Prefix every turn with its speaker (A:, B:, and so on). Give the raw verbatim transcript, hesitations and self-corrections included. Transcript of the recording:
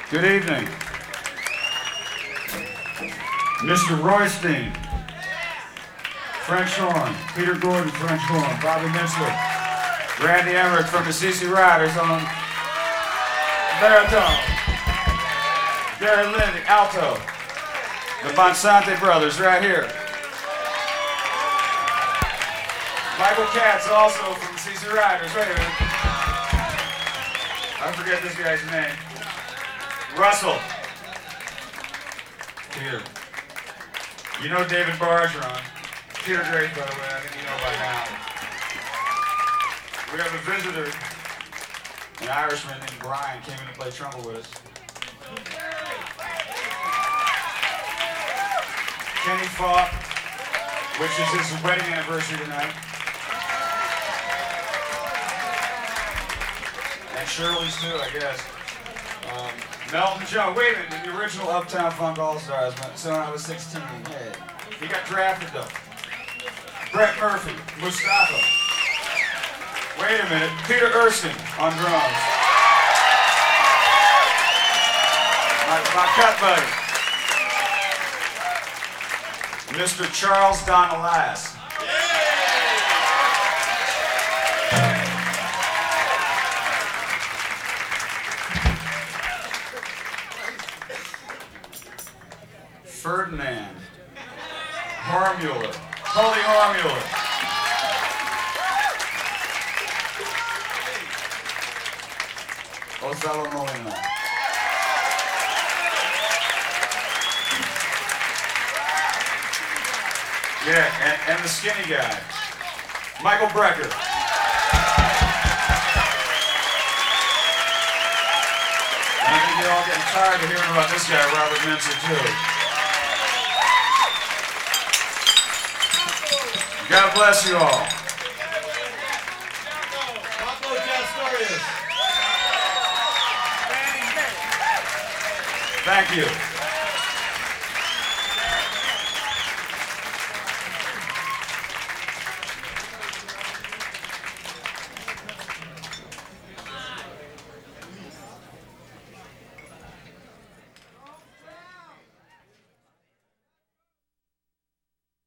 A: Good evening. Mister Roystein, French horn. Peter Gordon, French horn. Bobby Mintzler. Randy Emmerich from the C C Riders on baritone. Gary Lindy, alto. The Bonsante brothers right here. Michael Katz, also from C C Riders. Wait a minute. I forget this guy's name. Russell. Peter. You know David Bergeron. Peter Grace, by the way, I think you know by now. We have a visitor, an Irishman named Brian, came in to play trumpet with us. Kenny Falk, which is his wedding anniversary tonight. And Shirley's too, I guess. Um, Melton Jones, wait a minute, the original Uptown Funk All-Stars, so when I was sixteen, hey. He got drafted though. Brett Murphy, Mustafa. Wait a minute, Peter Erskine on drums. My, my cut buddy. Mister Charles Don Elias. Ferdinand Hormuller, Holy Hormuller. Othello Molina. Yeah, and, and the skinny guy, Michael Brecker. And I think you're all getting tired of hearing about this guy, Robert Mintzler, too. God bless you all. Thank you.